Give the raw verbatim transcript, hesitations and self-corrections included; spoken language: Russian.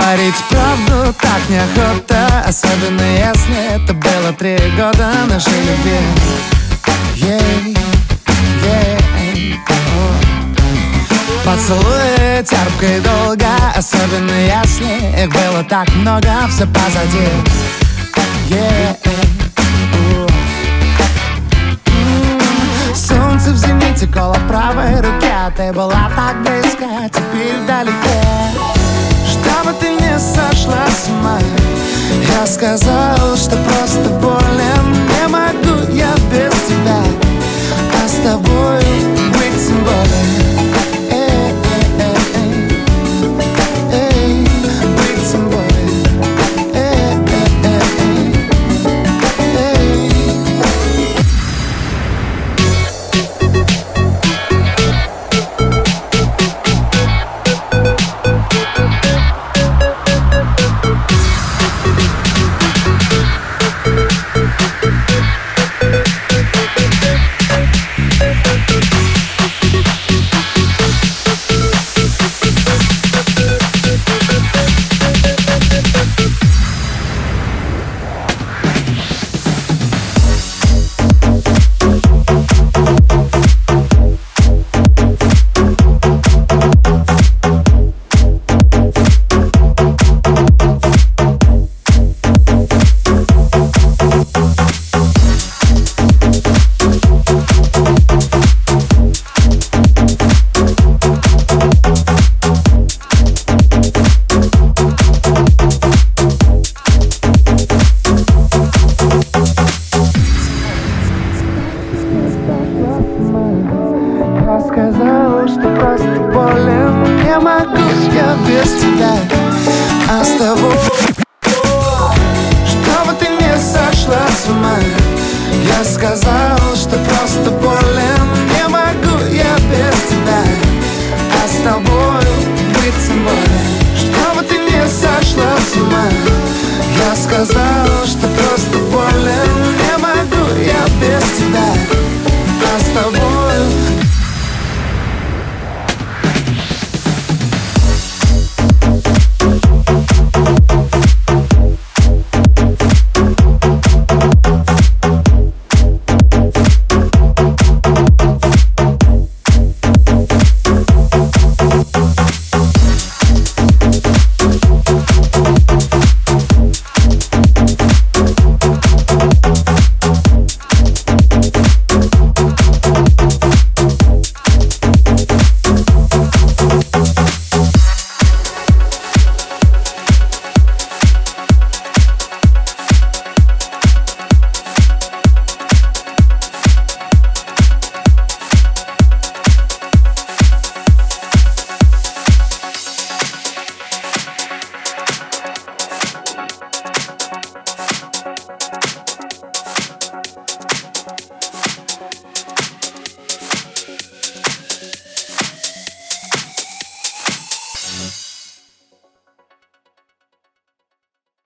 Говорить правду так неохота, особенно если это было три года нашей любви. Yeah, yeah, oh. Поцелуи терпко и долго, особенно если их было так много, все позади. Yeah, oh. mm. Солнце в зените, коло в правой руке, ты была так близко, теперь вдалеке. Чтобы ты не сошла с ума, я сказал, что просто болен. Не могу я без тебя, а с тобой быть тем более. Эй, эй, эй, эй, быть тем более. Эй, эй, эй, эй. Я сказал, что просто болен. Не могу я без тебя.